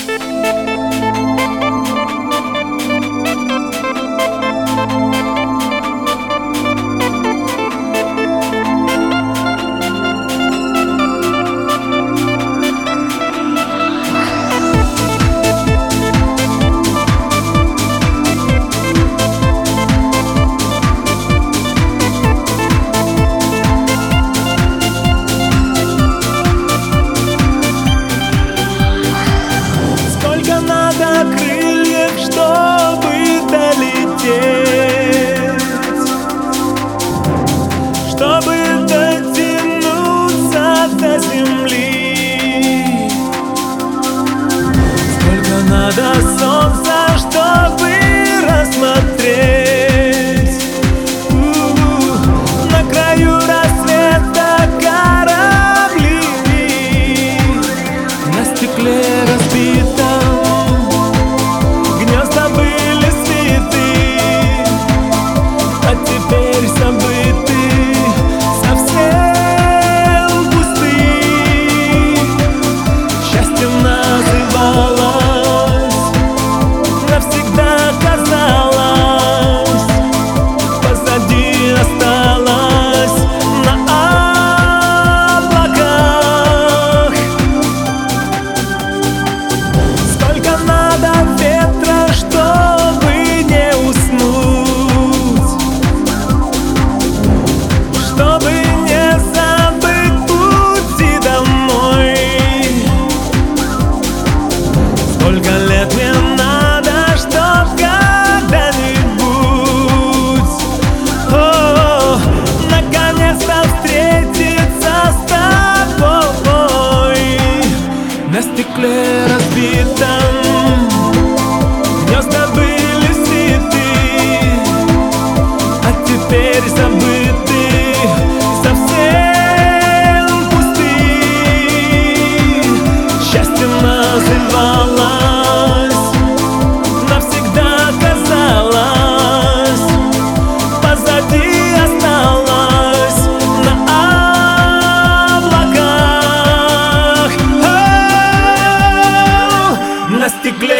Крыльев, чтобы долететь, чтобы дотянуться до земли. Сколько надо солнца, чтобы рассмотреть на краю рассвета корабли на стекле разбитом. Сколько лет мне надо, чтоб когда-нибудь наконец-то встретиться с тобой на стекле разбитом. Гнезда были свиты, а теперь забыты, совсем пусты. Счастьем называлось, навсегда казалось, позади осталось на облаках. На стекле